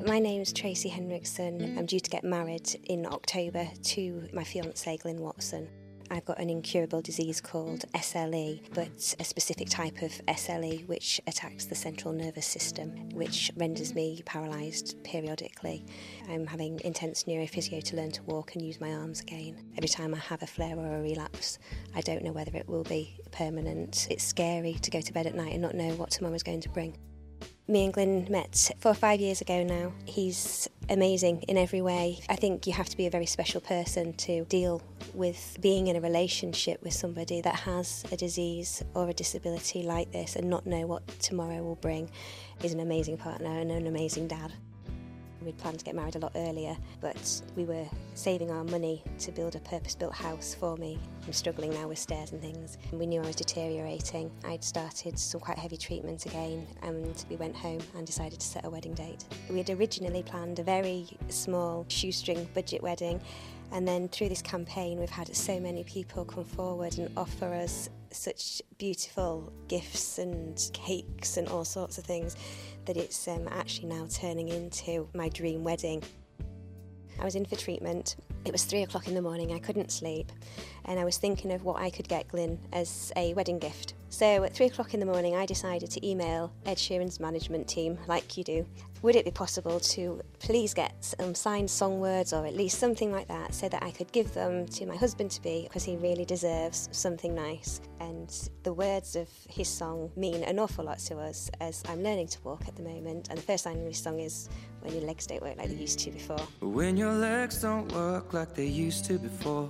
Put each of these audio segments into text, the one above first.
My name's Tracy Henriksen. I'm due to get married in October to my fiancé Glyn Watson. I've got an incurable disease called SLE, but a specific type of SLE which attacks the central nervous system, which renders me paralysed periodically. I'm having intense neurophysio to learn to walk and use my arms again. Every time I have a flare or a relapse, I don't know whether it will be permanent. It's scary to go to bed at night and not know what tomorrow's going to bring. Me and Glyn met 4 or 5 years ago now. He's amazing in every way. I think you have to be a very special person to deal with being in a relationship with somebody that has a disease or a disability like this and not know what tomorrow will bring. He's an amazing partner and an amazing dad. We'd planned to get married a lot earlier, but we were saving our money to build a purpose-built house for me. I'm struggling now with stairs and things. We knew I was deteriorating. I'd started some quite heavy treatment again, and we went home and decided to set a wedding date. We had originally planned a very small shoestring budget wedding, and then through this campaign we've had so many people come forward and offer us such beautiful gifts and cakes and all sorts of things that it's actually now turning into my dream wedding. I was in for treatment. It was 3 o'clock in the morning, I couldn't sleep, and I was thinking of what I could get Glyn as a wedding gift. So at 3 o'clock in the morning I decided to email Ed Sheeran's management team, like you do. Would it be possible to please get some signed song words or at least something like that so that I could give them to my husband-to-be because he really deserves something nice. And the words of his song mean an awful lot to us as I'm learning to walk at the moment, and the first line of his song is "When your legs don't work like they used to before." When your legs don't work like they used to before,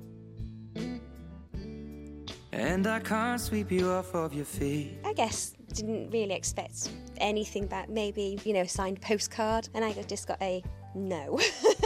and I can't sweep you off of your feet. I guess didn't really expect anything back, maybe, a signed postcard, and I just got a no.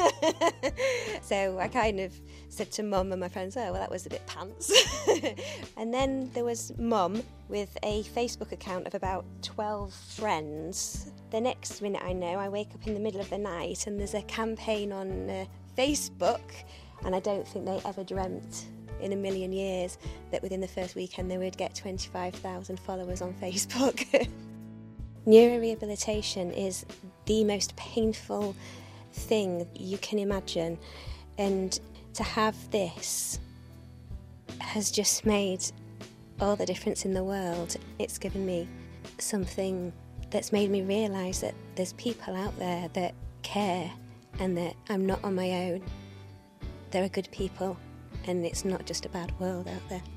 So I kind of said to Mum and my friends, oh, well, that was a bit pants. And then there was Mum with a Facebook account of about 12 friends. The next minute I know, I wake up in the middle of the night and there's a campaign on Facebook, and I don't think they ever dreamt in a million years that within the first weekend they would get 25,000 followers on Facebook. Neurorehabilitation is the most painful thing you can imagine, and to have this has just made all the difference in the world. It's given me something that's made me realise that there's people out there that care and that I'm not on my own. There are good people, and it's not just a bad world out there.